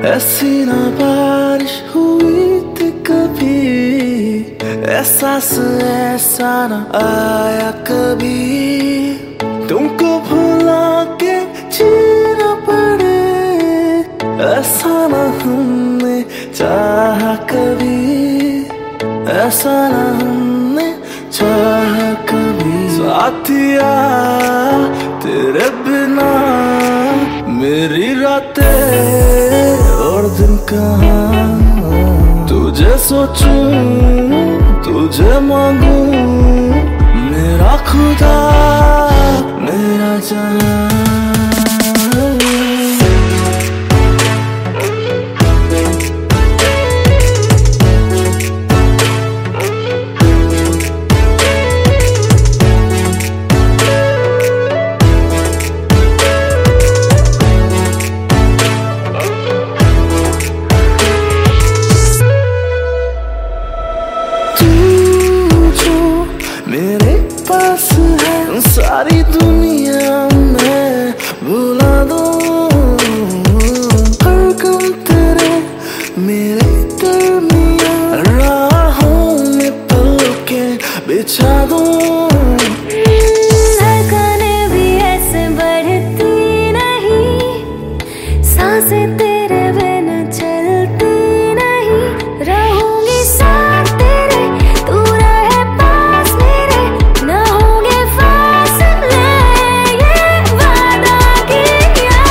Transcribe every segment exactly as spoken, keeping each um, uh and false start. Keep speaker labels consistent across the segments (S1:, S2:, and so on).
S1: ऐसी ना बारिश हुई थी कभी, एहसास ऐसा ना आया कभी। तुमको भुला के जीना पड़े, ऐसा ना हमने चाहा कभी, ऐसा ना हमने चाहा कभी। साथिया तेरे बिना मेरी रातें और दिन कहाँ, तुझे सोचूं तुझे मांगूं, मेरा खुदा मेरा जान। मेरे पास है सारी दुनिया में भुला दो, हर गम तेरे मेरे दरमियां, राहों में पलके बिछा दो।
S2: धड़कनें भी ऐसे बढ़ती नहीं, सांसें तेरे बिना चलती नहीं, रहूंगी साथ तेरे, तू रहे पास मेरे, न होंगे फासले, ये वादा किया।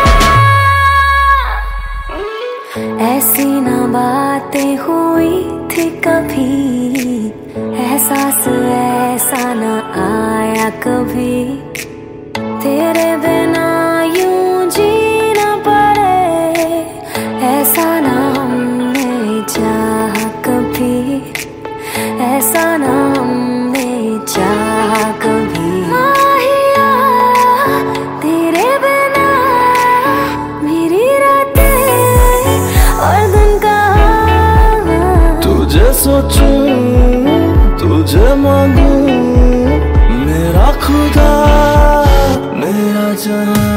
S2: ऐसी ना बातें हुई थी कभी, एहसास ऐसा ना आया कभी। तेरे बिना यूं जीना पड़े, ऐसा ना हमने चाहा कभी, ऐसा ना हमने चाहा कभी। माहिया तेरे बिना मेरी रातें और दिन कहाँ,
S1: तुझे सोचूं तुझे मांगूं, मेरा खुदा मेरा जान।